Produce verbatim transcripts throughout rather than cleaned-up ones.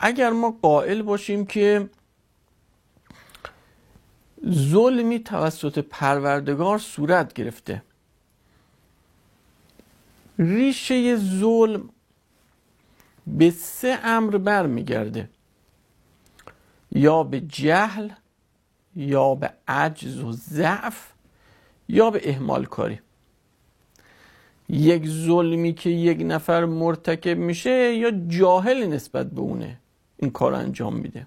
اگر ما قائل باشیم که ظلمی توسط پروردگار صورت گرفته، ریشه ظلم به سه امر برمیگرده، یا به جهل، یا به عجز و ضعف، یا به اهمال کاری. یک ظلمی که یک نفر مرتکب میشه یا جاهل نسبت به اونه این کار انجام میده،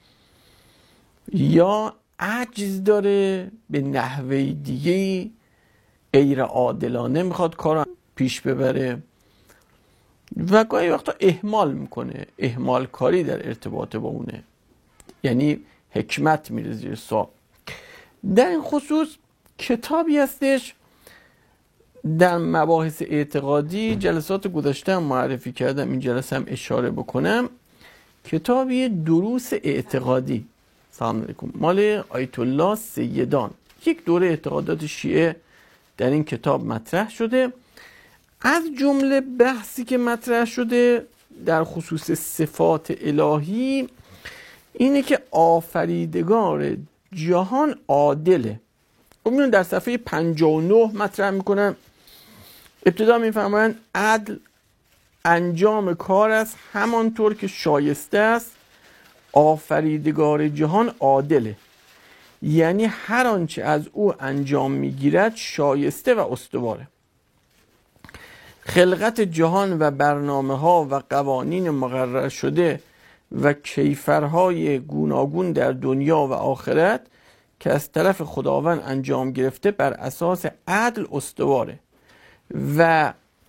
یا عجز داره، به نحوه دیگه غیر عادلانه میخواد کار پیش ببره، و گاهی وقتا اهمال میکنه، اهمال کاری در ارتباط با اونه، یعنی حکمت میره زیر سوال. در این خصوص کتابی هستش در مباحث اعتقادی، جلسات گذشته هم معرفی کردم، این جلسه هم اشاره بکنم، کتابی دروس اعتقادی، سلام علیکم، مال آیت الله سیدان، یک دوره اعتقادات شیعه در این کتاب مطرح شده. از جمله بحثی که مطرح شده در خصوص صفات الهی اینه که آفریدگار جهان عادله. اون در صفحه پنجاه و نه مطرح میکنن، ابتدا میفرمایند عدل انجام کار است همانطور که شایسته است، آفریدگار جهان عادله، یعنی هر آنچه از او انجام میگیرد شایسته و استواره. خلقت جهان و برنامه ها و قوانین مقرر شده و کیفرهای گوناگون در دنیا و آخرت که از طرف خداوند انجام گرفته بر اساس عدل استواره و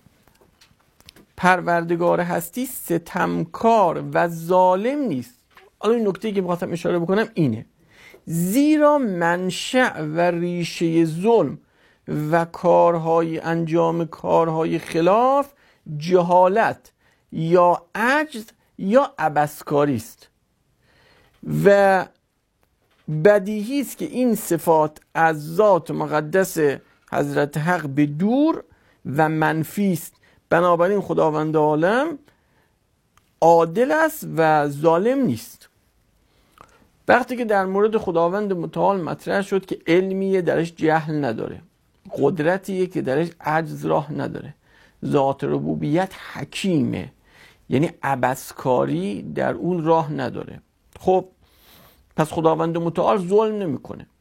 پروردگار هستی ستمکار و ظالم نیست. حالا این نکته که می‌خواستم اشاره بکنم اینه، زیرا منشأ و ریشه ظلم و کارهای انجام کارهای خلاف جهالت یا عجز یا عبثکاری است و بدیهی است که این صفات از ذات مقدس حضرت حق به دور و منفی است. بنابراین خداوند عالم عادل است و ظالم نیست. وقتی که در مورد خداوند متعال مطرح شد که علمیه درش جهل نداره، قدرتیه که درش عجز راه نداره، ذات ربوبیت حکیمه یعنی عبثکاری در اون راه نداره، خب پس خداوند متعال ظلم نمیکنه.